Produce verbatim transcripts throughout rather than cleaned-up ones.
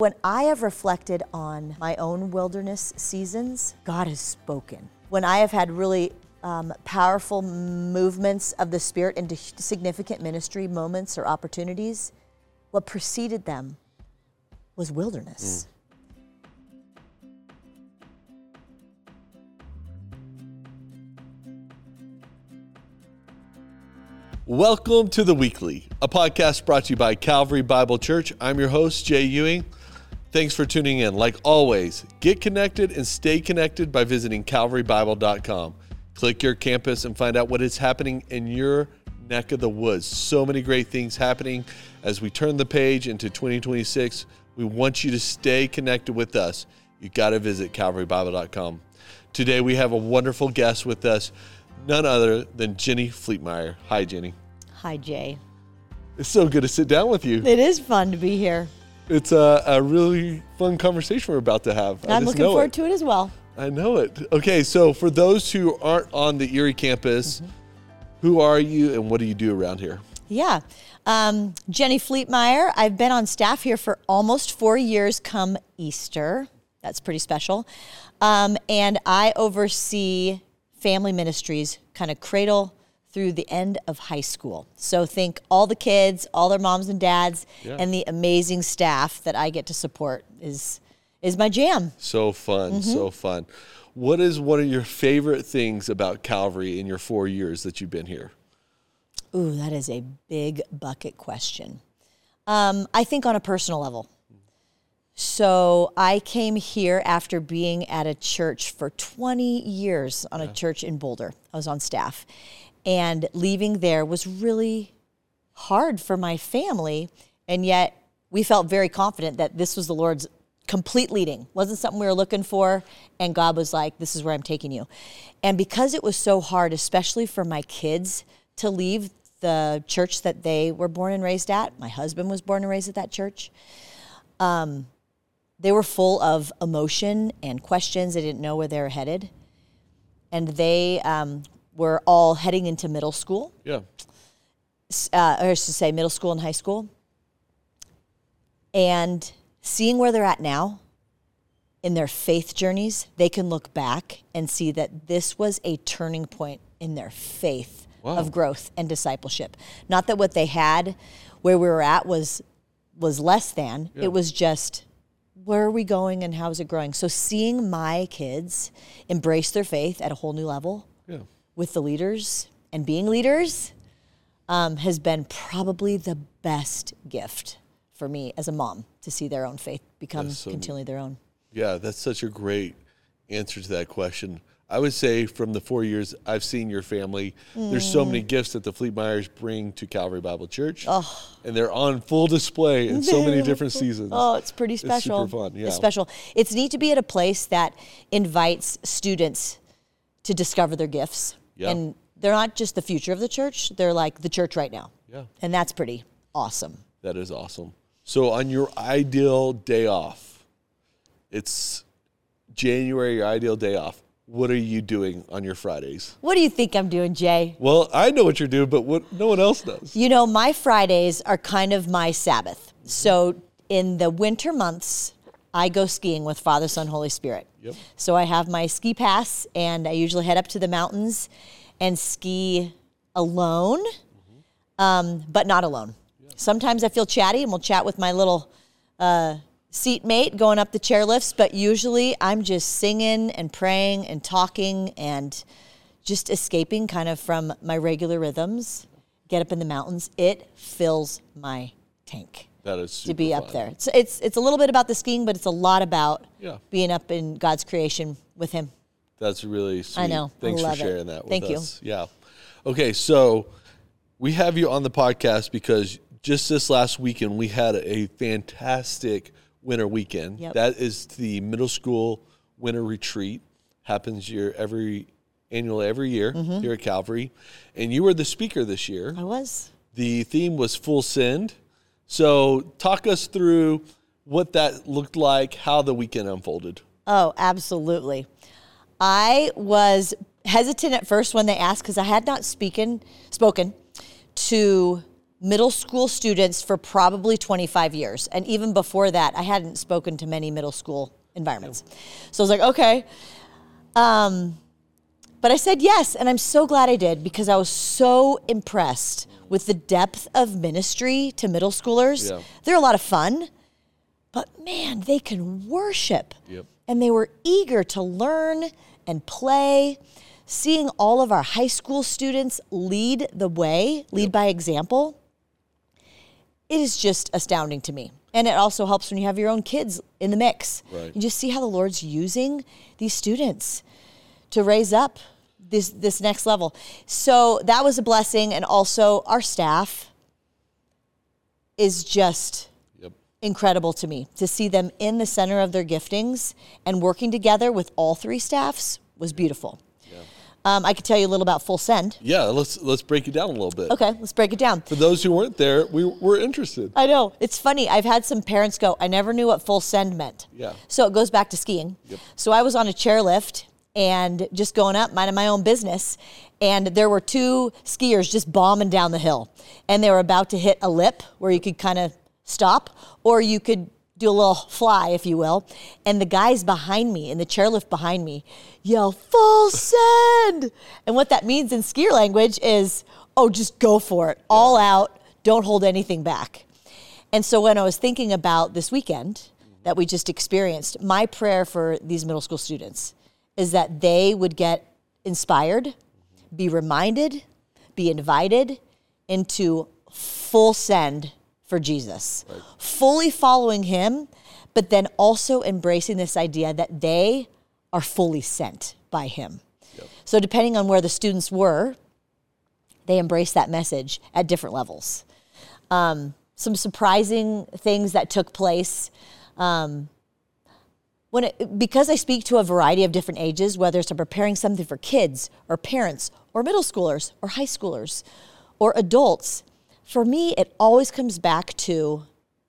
When I have reflected on my own wilderness seasons, God has spoken. When I have had really um, powerful movements of the Spirit into significant ministry moments or opportunities, what preceded them was wilderness. Mm. Welcome to The Weekly, a podcast brought to you by Calvary Bible Church. I'm your host, Jay Ewing. Thanks for tuning in. Like always, get connected and stay connected by visiting calvary bible dot com. Click your campus and find out what is happening in your neck of the woods. So many great things happening as we turn the page into twenty twenty-six. We want you to stay connected with us. You got to visit calvary bible dot com. Today we have a wonderful guest with us, none other than Jenny Fleetmeyer. Hi, Jenny. Hi, Jay. It's so good to sit down with you. It is fun to be here. It's a, a really fun conversation we're about to have. I'm looking forward it. to it as well. I know it. Okay, so for those who aren't on the Erie campus, mm-hmm. who are you and what do you do around here? Yeah, um, Jenny Fleetmeyer. I've been on staff here for almost four years come Easter. That's pretty special. Um, and I oversee family ministries, kind of cradle through the end of high school. So think all the kids, all their moms and dads, yeah. and the amazing staff that I get to support is is my jam. So fun, mm-hmm. so fun. What is one of your favorite things about Calvary in your four years that you've been here? Ooh, that is a big bucket question. Um, I think on a personal level. So I came here after being at a church for twenty years on yeah. a church in Boulder. I was on staff. And leaving there was really hard for my family, and yet we felt very confident that this was the Lord's complete leading. Wasn't something we were looking for, and God was like, this is where I'm taking you. And because it was so hard, especially for my kids to leave the church that they were born and raised at, my husband was born and raised at that church, um, they were full of emotion and questions. They didn't know where they were headed. And they... Um, We're all heading into middle school. Yeah. Uh, or I should say middle school and high school. And seeing where they're at now in their faith journeys, they can look back and see that this was a turning point in their faith wow. of growth and discipleship. Not that what they had where we were at was was less than. Yeah. It was just, where are we going and how is it growing? So seeing my kids embrace their faith at a whole new level. Yeah. with the leaders and being leaders um, has been probably the best gift for me as a mom to see their own faith become so, continually their own. Yeah, that's such a great answer to that question. I would say from the four years I've seen your family, mm. there's so many gifts that the Fleetmeyers bring to Calvary Bible Church, oh. and they're on full display in so many different seasons. Oh, it's pretty special. It's super fun, yeah. It's special. It's neat to be at a place that invites students to discover their gifts. Yeah. And they're not just the future of the church, they're like the church right now. Yeah. And that's pretty awesome. That is awesome. So on your ideal day off, it's January, your ideal day off. What are you doing on your Fridays? What do you think I'm doing, Jay? Well, I know what you're doing, but what no one else does. You know, my Fridays are kind of my Sabbath. Mm-hmm. So in the winter months, I go skiing with Father, Son, Holy Spirit. Yep. So I have my ski pass, and I usually head up to the mountains and ski alone, mm-hmm. um, but not alone. Yeah. Sometimes I feel chatty, and we'll chat with my little uh, seatmate going up the chairlifts, but usually I'm just singing and praying and talking and just escaping kind of from my regular rhythms, get up in the mountains. It fills my tank. That is super to be fun. Up there. It's, it's it's a little bit about the skiing, but it's a lot about yeah. being up in God's creation with Him. That's really sweet. I know. Thanks I love for sharing it. that with Thank us. Thank you. Yeah. Okay, so we have you on the podcast because just this last weekend we had a fantastic winter weekend. Yep. That is the middle school winter retreat. Happens year every annual every year mm-hmm. here at Calvary, and you were the speaker this year. I was. The theme was Full Send. So talk us through what that looked like, how the weekend unfolded. Oh, absolutely. I was hesitant at first when they asked because I had not speaken, spoken to middle school students for probably twenty-five years. And even before that, I hadn't spoken to many middle school environments. So I was like, okay. Um, but I said yes, and I'm so glad I did because I was so impressed with the depth of ministry to middle schoolers. Yeah. They're a lot of fun, but man, they can worship. Yep. And they were eager to learn and play. Seeing all of our high school students lead the way, lead Yep. by example, it is just astounding to me. And it also helps when you have your own kids in the mix. Right. You just see how the Lord's using these students to raise up this this next level. So that was a blessing. And also our staff is just Yep. incredible to me. To see them in the center of their giftings and working together with all three staffs was beautiful. Um, I could tell you a little about Full Send. Yeah, let's let's break it down a little bit. Okay, let's break it down. For those who weren't there, we were interested. I know. It's funny. I've had some parents go, I never knew what Full Send meant. Yeah. So it goes back to skiing. Yep. So I was on a chairlift and just going up, minding my own business. And there were two skiers just bombing down the hill. And they were about to hit a lip where you could kind of stop, or you could do a little fly, if you will. And the guys behind me, in the chairlift behind me, yell, Full Send! And what that means in skier language is, oh, just go for it. All out. Don't hold anything back. And so when I was thinking about this weekend that we just experienced, my prayer for these middle school students is that they would get inspired, be reminded, be invited into full send for Jesus, Right. fully following him, but then also embracing this idea that they are fully sent by him. Yep. So depending on where the students were, they embraced that message at different levels. Um, some surprising things that took place. Um, when it, because I speak to a variety of different ages, whether it's I'm preparing something for kids or parents or middle schoolers or high schoolers or adults, for me, it always comes back to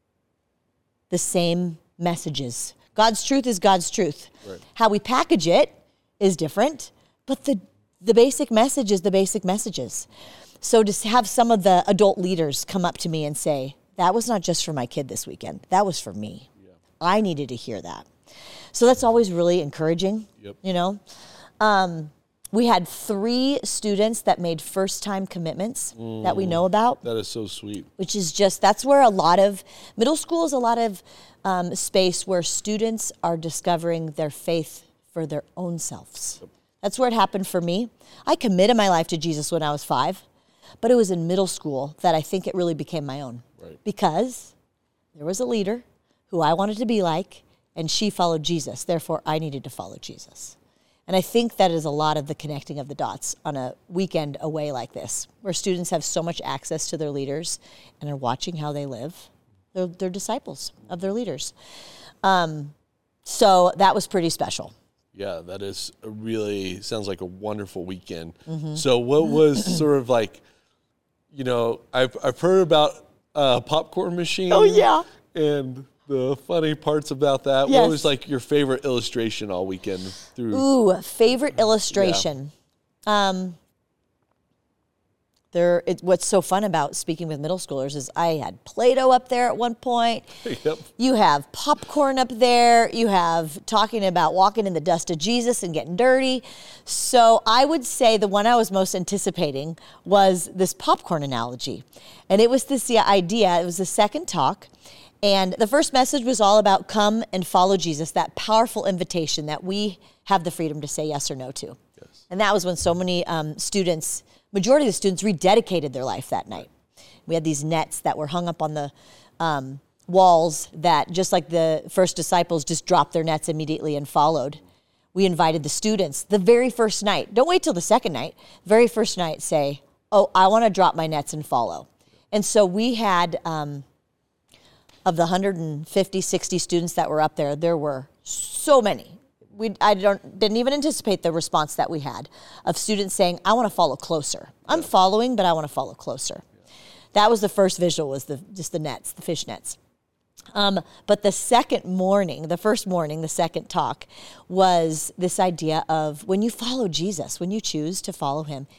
the same messages. God's truth is God's truth. Right. How we package it is different, but the, the basic message is the basic messages. So to have some of the adult leaders come up to me and say, that was not just for my kid this weekend, that was for me. Yeah. I needed to hear that. So that's always really encouraging, Yep. you know. Um, we had three students that made first-time commitments mm, that we know about. That is so sweet. Which is just, that's where a lot of, middle school is a lot of um, space where students are discovering their faith for their own selves. Yep. That's where it happened for me. I committed my life to Jesus when I was five, but it was in middle school that I think it really became my own. Right. Because there was a leader who I wanted to be like, and she followed Jesus. Therefore, I needed to follow Jesus. And I think that is a lot of the connecting of the dots on a weekend away like this, where students have so much access to their leaders and are watching how they live. They're, they're disciples of their leaders. Um, so that was pretty special. Yeah, that is a really, sounds like a wonderful weekend. Mm-hmm. So what was sort of like, you know, I've, I've heard about a popcorn machine. Oh, yeah. And the funny parts about that. Yes. What was like your favorite illustration all weekend through? Ooh, favorite illustration. Yeah. Um, there. It, what's so fun about speaking with middle schoolers is I had Play-Doh up there at one point. Yep. You have popcorn up there. You have talking about walking in the dust of Jesus and getting dirty. So I would say the one I was most anticipating was this popcorn analogy. And it was this idea, it was the second talk. And the first message was all about come and follow Jesus, that powerful invitation that we have the freedom to say yes or no to. Yes. And that was when so many um, students, majority of the students rededicated their life that night. We had these nets that were hung up on the um, walls that, just like the first disciples, just dropped their nets immediately and followed. We invited the students the very first night. Don't wait till the second night. Very first night, say, oh, I want to drop my nets and follow. And so we had... Um, Of the one hundred fifty, sixty students that were up there, there were so many. We I don't didn't even anticipate the response that we had of students saying, I want to follow closer. I'm yeah. following, but I want to follow closer. Yeah. That was the first visual, was the just the nets, the fish nets. Um, but the second morning, the first morning, the second talk, was this idea of when you follow Jesus, when you choose to follow him,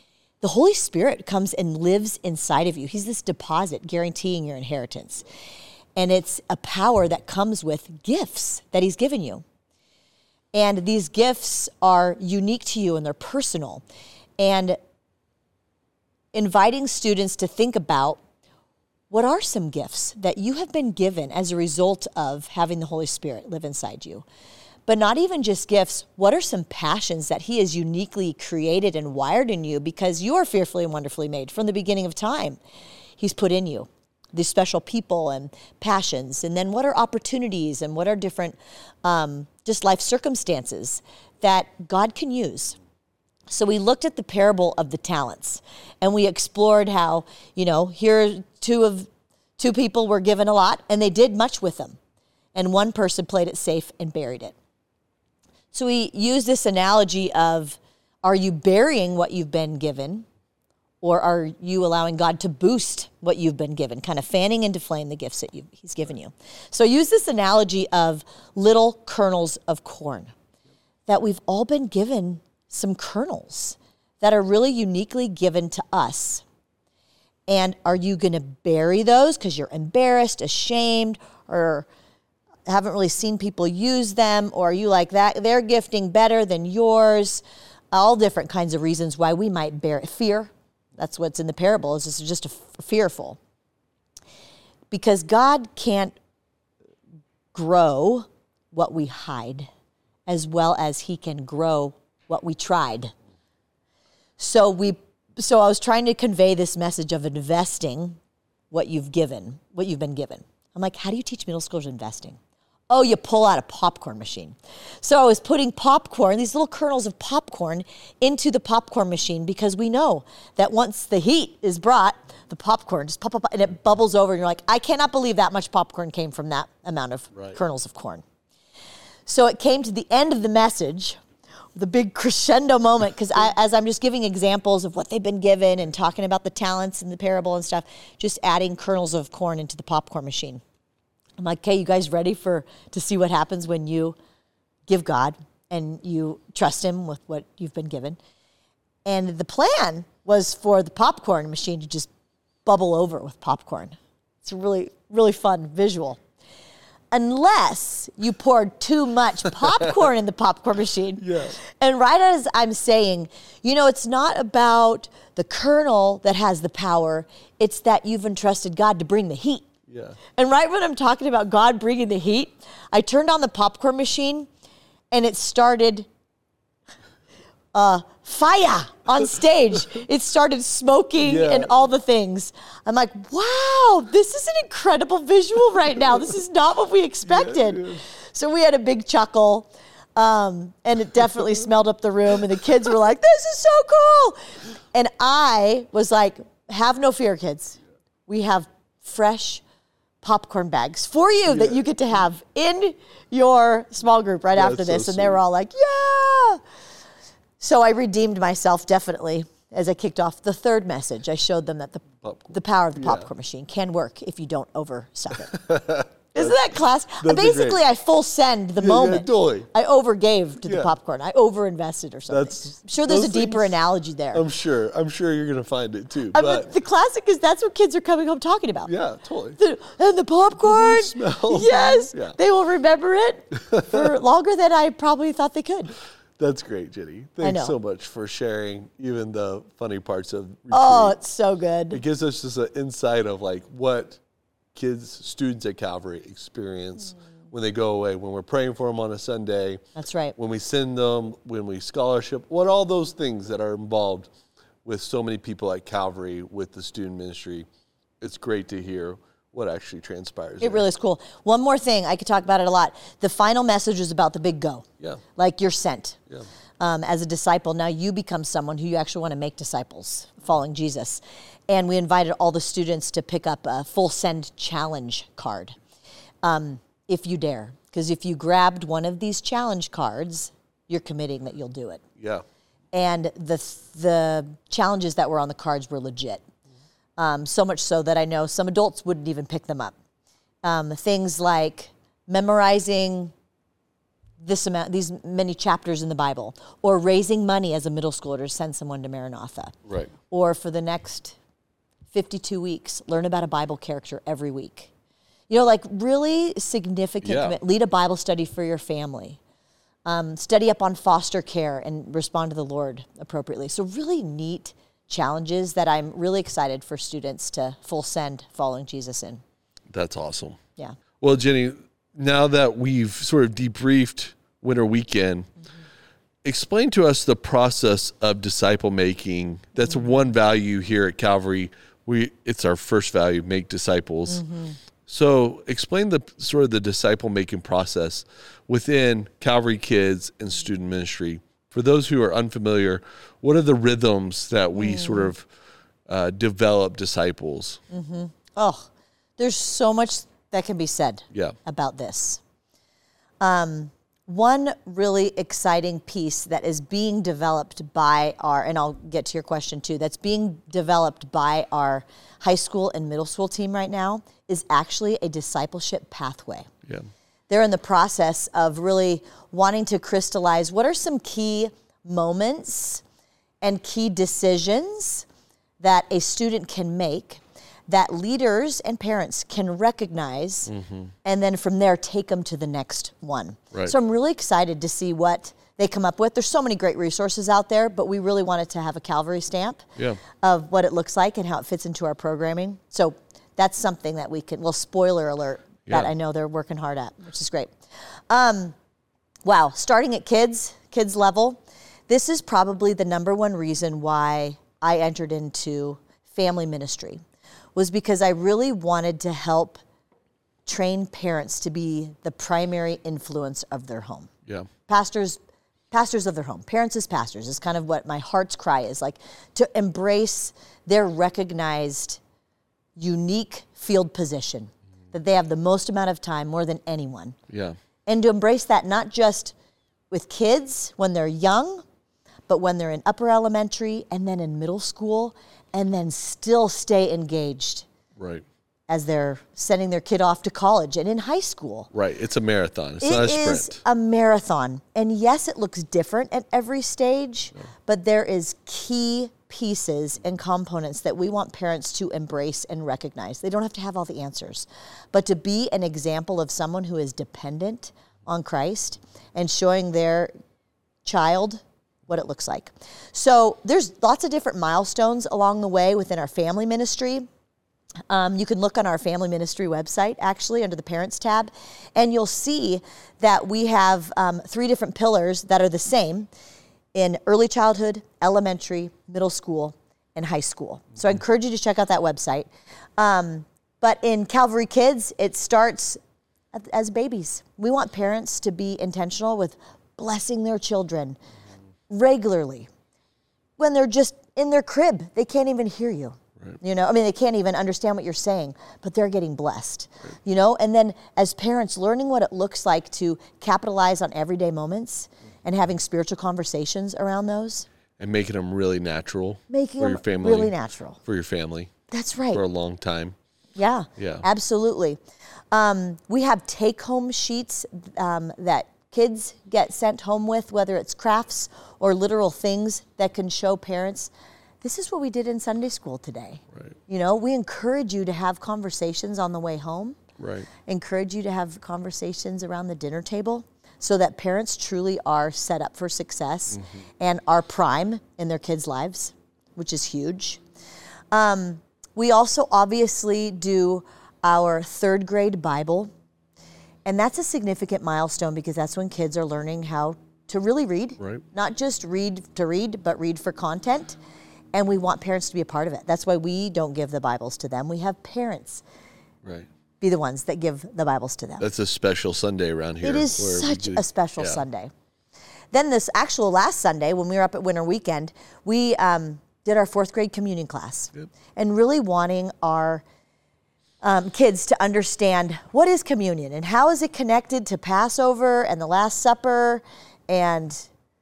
the Holy Spirit comes and lives inside of you. He's this deposit guaranteeing your inheritance. And it's a power that comes with gifts that he's given you. And these gifts are unique to you and they're personal. And inviting students to think about what are some gifts that you have been given as a result of having the Holy Spirit live inside you. But not even just gifts, what are some passions that he has uniquely created and wired in you because you are fearfully and wonderfully made from the beginning of time. He's put in you these special people and passions. And then what are opportunities and what are different um, just life circumstances that God can use. So we looked at the parable of the talents and we explored how, you know, here two of two people were given a lot and they did much with them. And one person played it safe and buried it. So we use this analogy of, are you burying what you've been given or are you allowing God to boost what you've been given, kind of fanning into flame the gifts that you, he's given you? So use this analogy of little kernels of corn, that we've all been given some kernels that are really uniquely given to us. And are you going to bury those because you're embarrassed, ashamed, or haven't really seen people use them? Or are you like that? They're gifting better than yours. All different kinds of reasons why we might bear it. Fear. That's what's in the parable. Is just just a f- fearful. Because God can't grow what we hide as well as he can grow what we tried. So we, so I was trying to convey this message of investing what you've given, what you've been given. I'm like, how do you teach middle schoolers investing? Oh, you pull out a popcorn machine. So I was putting popcorn, these little kernels of popcorn, into the popcorn machine because we know that once the heat is brought, the popcorn just pop, pop, pop, and it bubbles over, and you're like, I cannot believe that much popcorn came from that amount of right. kernels of corn. So it came to the end of the message, the big crescendo moment, because as I'm just giving examples of what they've been given and talking about the talents in the parable and stuff, just adding kernels of corn into the popcorn machine. I'm like, okay, you guys ready for to see what happens when you give God and you trust him with what you've been given? And the plan was for the popcorn machine to just bubble over with popcorn. It's a really, really fun visual. Unless you poured too much popcorn in the popcorn machine. Yeah. And right as I'm saying, you know, it's not about the kernel that has the power. It's that you've entrusted God to bring the heat. Yeah. And right when I'm talking about God bringing the heat, I turned on the popcorn machine and it started uh, fire on stage. It started smoking yeah. and all the things. I'm like, wow, this is an incredible visual right now. This is not what we expected. Yeah, yeah. So we had a big chuckle um, and it definitely smelled up the room and the kids were like, this is so cool. And I was like, have no fear, kids. We have fresh popcorn bags for you yeah. that you get to have in your small group right yeah, after this. So and they were all like, yeah. So I redeemed myself definitely as I kicked off the third message. I showed them that the popcorn. the power of the popcorn yeah. machine can work if you don't overstuff it. Isn't that class? Basically, I full send the yeah, moment. Yeah, totally. I overgave to yeah. the popcorn. I overinvested or something. That's, I'm sure there's a deeper things, analogy there. I'm sure. I'm sure you're going to find it too. But I mean, the classic is that's what kids are coming home talking about. Yeah, totally. The, and the popcorn. The smell. Yes. Yeah. They will remember it for longer than I probably thought they could. That's great, Jenny. Thanks so much for sharing even the funny parts of retreat. Oh, it's so good. It gives us just an insight of like what kids, students at Calvary experience mm. when they go away, when we're praying for them on a Sunday. That's right. When we send them, when we scholarship, what all those things that are involved with so many people at Calvary with the student ministry. It's great to hear what actually transpires. It there. Really is cool. One more thing, I could talk about it a lot. The final message is about the big go. Yeah. Like you're sent. Yeah. Um, as a disciple, now you become someone who you actually want to make disciples, following Jesus. And we invited all the students to pick up a full send challenge card, um, if you dare. Because if you grabbed one of these challenge cards, you're committing that you'll do it. Yeah. And the the challenges that were on the cards were legit. Um, so much so that I know some adults wouldn't even pick them up. Um, things like memorizing this amount, these many chapters in the Bible, or raising money as a middle schooler to send someone to Maranatha. Right. Or for the next fifty-two weeks, learn about a Bible character every week. You know, like really significant Yeah. commitment. Lead a Bible study for your family. Um, study up on foster care and respond to the Lord appropriately. So really neat challenges that I'm really excited for students to full send following Jesus in. That's awesome. Yeah. Well, Jenny, now that we've sort of debriefed Winter Weekend, mm-hmm. explain to us the process of disciple making. That's mm-hmm. one value here at Calvary. We it's our first value, make disciples. Mm-hmm. So explain the sort of the disciple making process within Calvary Kids and student ministry. For those who are unfamiliar, what are the rhythms that we mm. sort of uh, develop disciples? Mm-hmm. Oh, there's so much that can be said yeah. about this. Um, one really exciting piece that is being developed by our, and I'll get to your question too, that's being developed by our high school and middle school team right now is actually a discipleship pathway. Yeah. They're in the process of really wanting to crystallize what are some key moments and key decisions that a student can make that leaders and parents can recognize, mm-hmm. and then from there take them to the next one. Right. So I'm really excited to see what they come up with. There's so many great resources out there, but we really wanted to have a Calvary stamp yeah. of what it looks like and how it fits into our programming. So that's something that we can, well, spoiler alert, yeah. that I know they're working hard at, which is great. Um, wow, starting at kids, kids level, this is probably the number one reason why I entered into family ministry, was because I really wanted to help train parents to be the primary influence of their home. Yeah. Pastors, pastors of their home. Parents as pastors is kind of what my heart's cry is, like to embrace their recognized, unique field position, that they have the most amount of time more than anyone. Yeah. And to embrace that not just with kids when they're young, but when they're in upper elementary and then in middle school, and then still stay engaged. Right. As they're sending their kid off to college and in high school. Right. It's a marathon. It's it not a sprint. It is a marathon. And yes, it looks different at every stage, yeah. but there is key pieces and components that we want parents to embrace and recognize. They don't have to have all the answers, but to be an example of someone who is dependent on Christ and showing their child what it looks like. So there's lots of different milestones along the way within our family ministry. Um, you can look on our family ministry website, actually, under the Parents tab, and you'll see that we have um, three different pillars that are the same in early childhood, elementary, middle school, and high school. So I encourage you to check out that website. Um, but in Calvary Kids, it starts as babies. We want parents to be intentional with blessing their children regularly. When they're just in their crib, they can't even hear you. Right. You know, I mean, they can't even understand what you're saying, but they're getting blessed, right. you know? And then as parents, learning what it looks like to capitalize on everyday moments and having spiritual conversations around those. And making them really natural. Making for them your family, really natural. For your family. That's right. For a long time. Yeah, yeah, absolutely. Um, we have take-home sheets um, that kids get sent home with, whether it's crafts or literal things that can show parents, this is what we did in Sunday school today. Right. You know, we encourage you to have conversations on the way home. Right. Encourage you to have conversations around the dinner table so that parents truly are set up for success mm-hmm. and are prime in their kids' lives, which is huge. Um, we also obviously do our third grade Bible. And that's a significant milestone because that's when kids are learning how to really read. Right. Not just read to read, but read for content. And we want parents to be a part of it. That's why we don't give the Bibles to them. We have parents right. be the ones that give the Bibles to them. That's a special Sunday around here. It is such do, a special yeah. Sunday. Then this actual last Sunday, when we were up at Winter Weekend, we um, did our fourth grade communion class. Yep. And really wanting our Um, kids to understand what is communion and how is it connected to Passover and the Last Supper and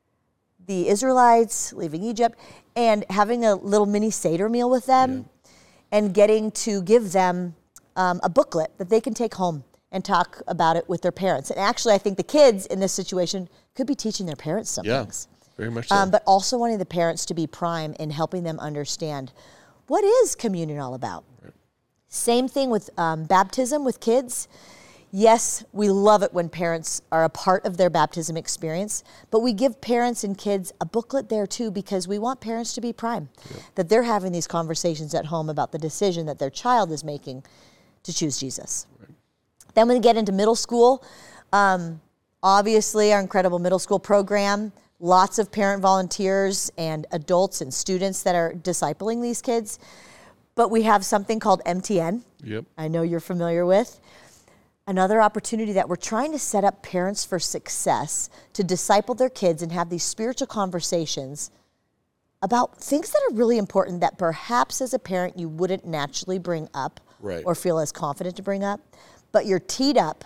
the Israelites leaving Egypt, and having a little mini Seder meal with them yeah. and getting to give them um, a booklet that they can take home and talk about it with their parents. And actually, I think the kids in this situation could be teaching their parents some yeah, things. Very much so. Um, but also wanting the parents to be prime in helping them understand what is communion all about. Right. Same thing with um, baptism with kids. Yes, we love it when parents are a part of their baptism experience, but we give parents and kids a booklet there too because we want parents to be prime, yeah. that they're having these conversations at home about the decision that their child is making to choose Jesus. Right. Then when we get into middle school, um, obviously our incredible middle school program, lots of parent volunteers and adults and students that are discipling these kids, but we have something called M T N. Yep. I know you're familiar with. Another opportunity that we're trying to set up parents for success to disciple their kids and have these spiritual conversations about things that are really important that perhaps as a parent you wouldn't naturally bring up right. or feel as confident to bring up, but you're teed up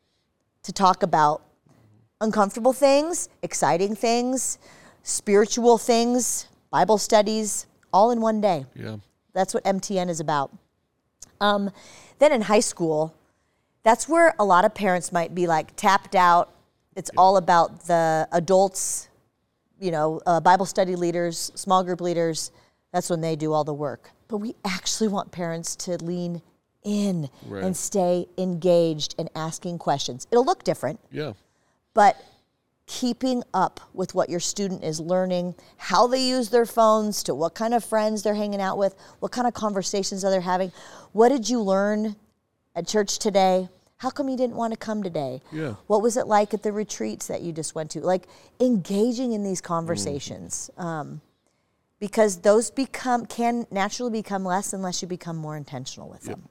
to talk about uncomfortable things, exciting things, spiritual things, Bible studies, all in one day. Yeah. That's what M T N is about. Um, then in high school, that's where a lot of parents might be like tapped out. It's yeah. all about the adults, you know, uh, Bible study leaders, small group leaders. That's when they do all the work. But we actually want parents to lean in right. and stay engaged and asking questions. It'll look different. Yeah. But keeping up with what your student is learning, how they use their phones, to what kind of friends they're hanging out with, what kind of conversations are they having. What did you learn at church today? How come you didn't want to come today? Yeah. What was it like at the retreats that you just went to? Like engaging in these conversations, mm. um, because those become can naturally become less unless you become more intentional with yep. them.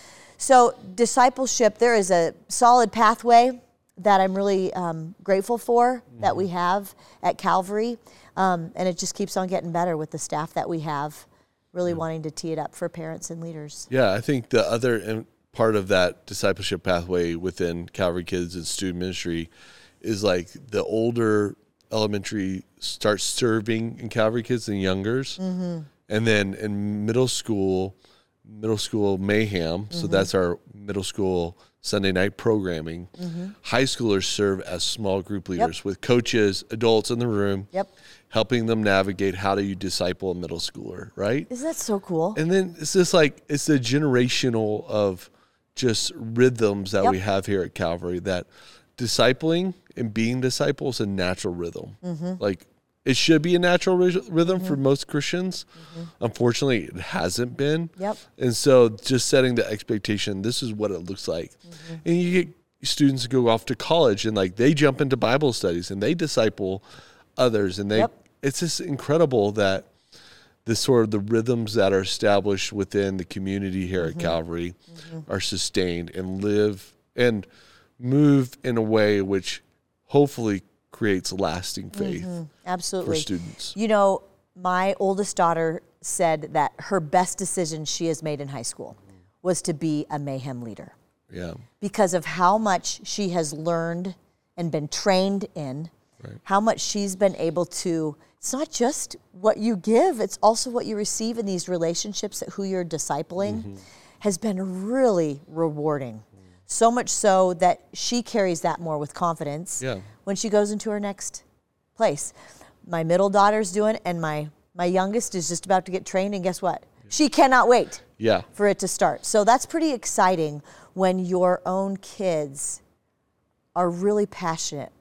So discipleship, there is a solid pathway that I'm really um, grateful for mm. that we have at Calvary, um, and it just keeps on getting better with the staff that we have, really yeah. wanting to tee it up for parents and leaders. Yeah, I think the other part of that discipleship pathway within Calvary Kids and student ministry is like the older elementary starts serving in Calvary Kids and youngers. Mm-hmm. And then in middle school, middle school mayhem. Mm-hmm. So that's our middle school Sunday night programming. Mm-hmm. High schoolers serve as small group leaders yep. with coaches, adults in the room, yep. helping them navigate how do you disciple a middle schooler, right? Isn't that so cool? And then it's just like, it's the generational of just rhythms that yep. we have here at Calvary, that discipling and being disciples is a natural rhythm. Mm-hmm. Like it should be a natural ry- rhythm mm-hmm. for most Christians. Mm-hmm. Unfortunately, it hasn't been. Yep. And so just setting the expectation, this is what it looks like. Mm-hmm. And you get students go off to college and like they jump into Bible studies and they disciple others. And they, yep. it's just incredible that the sort of the rhythms that are established within the community here mm-hmm. at Calvary mm-hmm. are sustained and live and move in a way which hopefully creates lasting faith mm-hmm. Absolutely. for students. You know, my oldest daughter said that her best decision she has made in high school was to be a mayhem leader. Yeah. Because of how much she has learned and been trained in, right. how much she's been able to, it's not just what you give, it's also what you receive in these relationships that who you're discipling mm-hmm. has been really rewarding. Mm. So much so that she carries that more with confidence yeah. when she goes into her next place. My middle daughter's doing it, and my, my youngest is just about to get trained, and guess what? Yeah. She cannot wait yeah. for it to start. So that's pretty exciting when your own kids are really passionate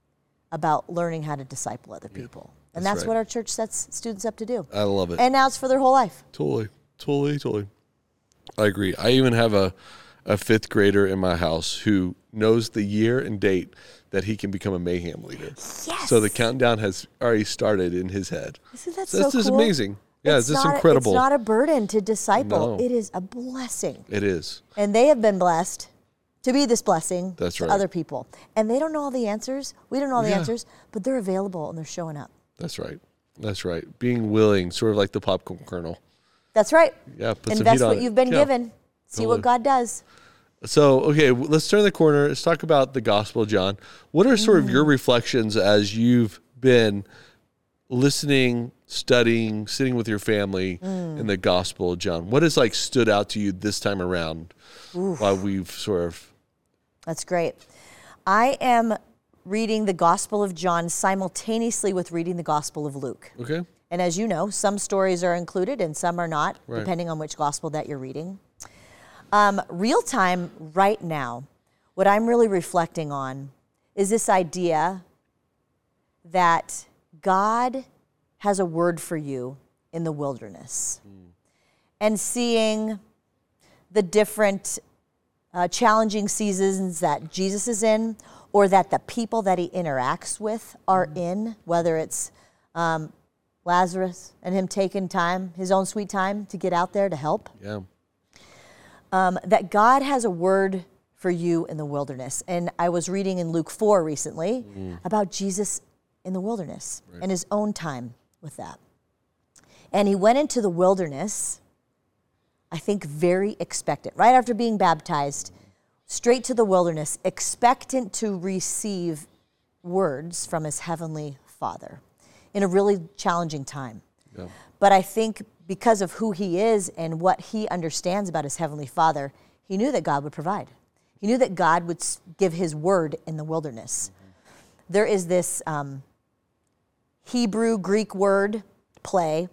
about learning how to disciple other people. Yeah. And that's, that's right. what our church sets students up to do. I love it. And now it's for their whole life. Totally, totally, totally. I agree. I even have a, a fifth grader in my house who knows the year and date that he can become a mayhem leader. Yes. So the countdown has already started in his head. Isn't that so so that's cool? just amazing. Yeah, it's, it's just not, incredible. It's not a burden to disciple. No. It is a blessing. It is. And they have been blessed to be this blessing That's to right. other people. And they don't know all the answers. We don't know all the yeah. answers, but they're available and they're showing up. That's right. That's right. Being willing, sort of like the popcorn kernel. That's right. Yeah, put Invest some heat on what it. you've been yeah. given. See totally. what God does. So, okay, let's turn the corner. Let's talk about the gospel, John. What are sort mm. of your reflections as you've been listening, studying, sitting with your family mm. in the gospel, John? What has like stood out to you this time around Oof. while we've sort of That's great. I am reading the Gospel of John simultaneously with reading the Gospel of Luke. Okay. And as you know, some stories are included and some are not, Right. depending on which gospel that you're reading. Um, real time, right now, what I'm really reflecting on is this idea that God has a word for you in the wilderness. Mm. And seeing the different uh, challenging seasons that Jesus is in, or that the people that he interacts with are mm. in, whether it's um, Lazarus and him taking time, his own sweet time to get out there to help. Yeah. Um, that God has a word for you in the wilderness. And I was reading in Luke four recently mm. about Jesus in the wilderness right. and his own time with that. And he went into the wilderness, I think very expectant, right after being baptized, straight to the wilderness, expectant to receive words from his heavenly Father in a really challenging time. Yeah. But I think because of who he is and what he understands about his heavenly Father, he knew that God would provide. He knew that God would give his word in the wilderness. Mm-hmm. There is this um, Hebrew Greek word play,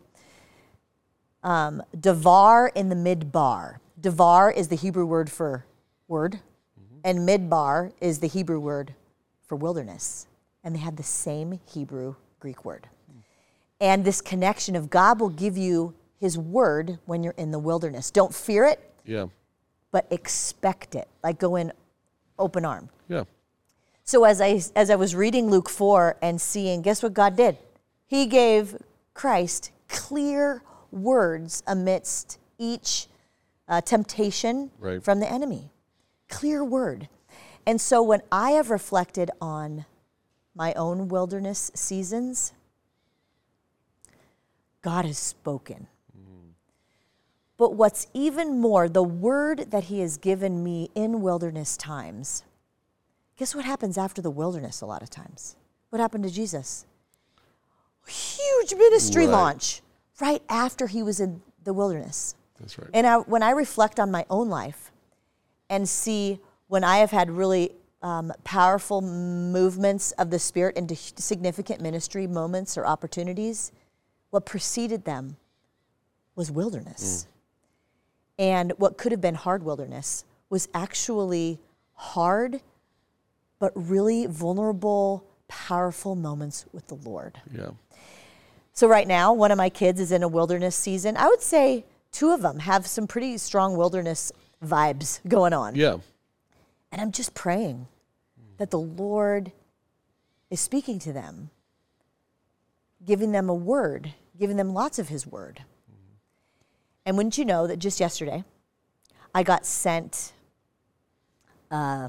um, davar in the midbar. Davar is the Hebrew word for word, mm-hmm. and midbar is the Hebrew word for wilderness. And they had the same Hebrew Greek word. Mm. And this connection of God will give you his word when you're in the wilderness. Don't fear it, yeah, but expect it. Like go in open armed. Yeah. So as I as I was reading Luke four and seeing, guess what God did? He gave Christ clear words amidst each uh, temptation right. from the enemy. Clear word. And so when I have reflected on my own wilderness seasons, God has spoken. Mm. But what's even more, the word that he has given me in wilderness times, guess what happens after the wilderness a lot of times? What happened to Jesus? Huge ministry right. launch right after he was in the wilderness. That's right. And I, when I reflect on my own life and see when I have had really um, powerful movements of the Spirit into significant ministry moments or opportunities, what preceded them was wilderness. Mm. And what could have been hard wilderness was actually hard, but really vulnerable, powerful moments with the Lord. Yeah. So right now, one of my kids is in a wilderness season. I would say two of them have some pretty strong wilderness vibes going on. Yeah. And I'm just praying that the Lord is speaking to them, giving them a word, giving them lots of his word. Mm-hmm. And wouldn't you know that just yesterday, I got sent uh,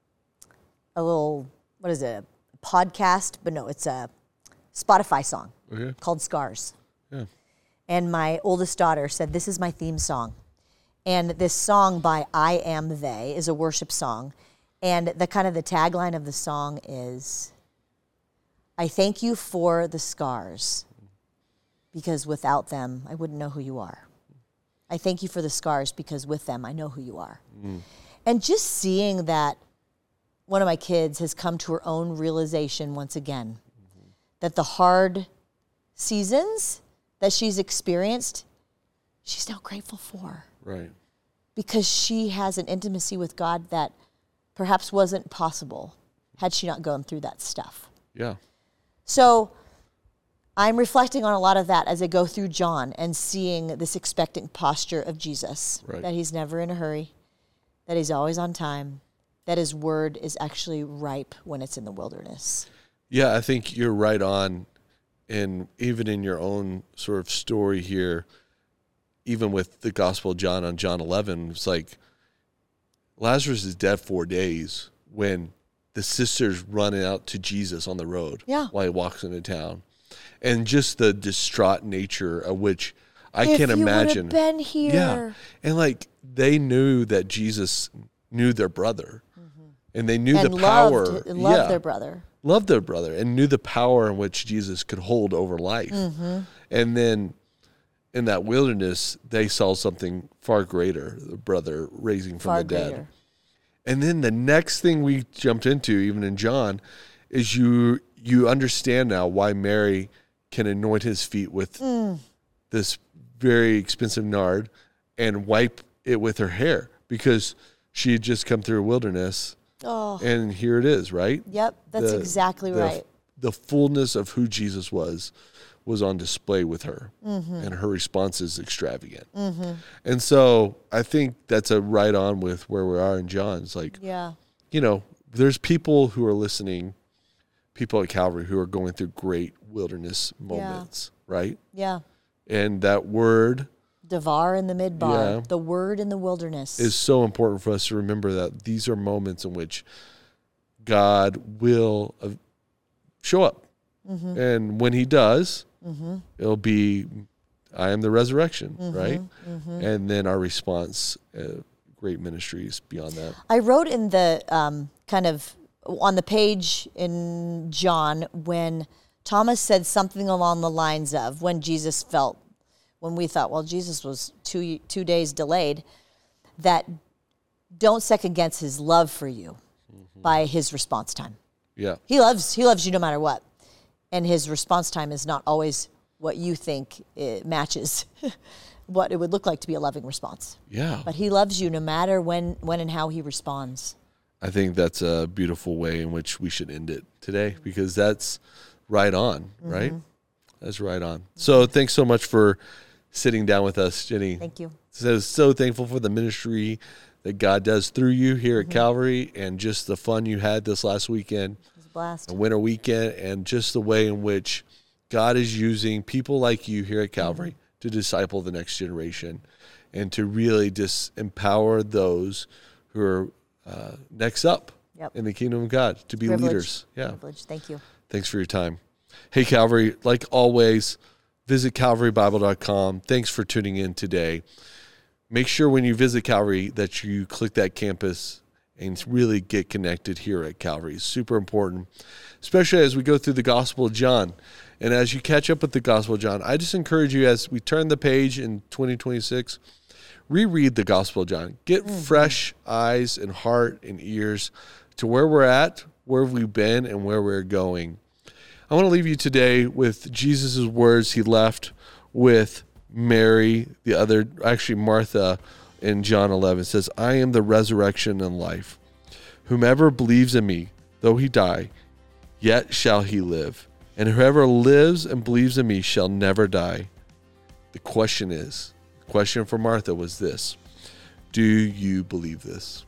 a little, what is it, a podcast? But no, it's a Spotify song okay. called Scars. Yeah. And my oldest daughter said, this is my theme song. And this song by I Am They is a worship song. And the kind of the tagline of the song is, I thank you for the scars, because without them, I wouldn't know who you are. I thank you for the scars, because with them, I know who you are. Mm. And just seeing that one of my kids has come to her own realization once again, mm-hmm. that the hard seasons that she's experienced, she's now grateful for. Right. Because she has an intimacy with God that perhaps wasn't possible had she not gone through that stuff. Yeah. So I'm reflecting on a lot of that as I go through John and seeing this expectant posture of Jesus, right. that he's never in a hurry, that he's always on time, that his word is actually ripe when it's in the wilderness. Yeah, I think you're right on. And even in your own sort of story here, even with the Gospel of John on John eleven, it's like Lazarus is dead four days when the sisters run out to Jesus on the road yeah. while he walks into town. And just the distraught nature of which I if can't you imagine. Would have been here. Yeah. And like they knew that Jesus knew their brother. Mm-hmm. And they knew and the power. Loved, loved yeah, their brother. Loved their brother and knew the power in which Jesus could hold over life. Mm-hmm. And then in that wilderness, they saw something far greater, the brother raising from far the dead. Greater. And then the next thing we jumped into, even in John, is you you understand now why Mary can anoint his feet with mm. this very expensive nard and wipe it with her hair, because she had just come through a wilderness. Oh. And here it is, right? Yep, that's the, exactly the, right. The fullness of who Jesus was was on display with her, mm-hmm. and her response is extravagant. Mm-hmm. And so I think that's a right on with where we are in John. It's like, yeah. you know, there's people who are listening, people at Calvary who are going through great wilderness moments, yeah. right? Yeah. And that word, Devar in the midbar, yeah, the word in the wilderness, is so important for us to remember that these are moments in which God will show up. Mm-hmm. And when he does, mm-hmm. it'll be, I am the resurrection, mm-hmm. right? Mm-hmm. And then our response, uh, great ministries beyond that. I wrote in the um, kind of on the page in John when Thomas said something along the lines of, when Jesus felt, when we thought, well, Jesus was two two days delayed, that don't second guess his love for you mm-hmm. by his response time. Yeah. He loves he loves you no matter what. And his response time is not always what you think it matches what it would look like to be a loving response. Yeah. But he loves you no matter when, when and how he responds. I think that's a beautiful way in which we should end it today, because that's right on, mm-hmm. right? That's right on. So thanks so much for sitting down with us, Jenny. Thank you. So, so thankful for the ministry that God does through you here mm-hmm. at Calvary, and just the fun you had this last weekend. Blast. A winter weekend, and just the way in which God is using people like you here at Calvary mm-hmm. to disciple the next generation, and to really just empower those who are uh, next up yep. in the kingdom of God to be Privilege. leaders. Yeah. Privilege. Thank you. Thanks for your time. Hey, Calvary, like always, visit calvary bible dot com. Thanks for tuning in today. Make sure when you visit Calvary that you click that campus and really get connected here at Calvary. It's super important, especially as we go through the Gospel of John. And as you catch up with the Gospel of John, I just encourage you, as we turn the page in twenty twenty-six, reread the Gospel of John. Get mm-hmm. fresh eyes and heart and ears to where we're at, where we've been, and where we're going. I want to leave you today with Jesus' words he left with Mary, the other, actually Martha, in John eleven. It says, I am the resurrection and life. Whomever believes in me, though he die, yet shall he live. And whoever lives and believes in me shall never die. The question is, the question for Martha was this: do you believe this?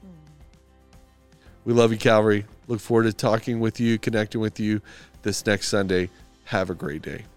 We love you, Calvary. Look forward to talking with you, connecting with you this next Sunday. Have a great day.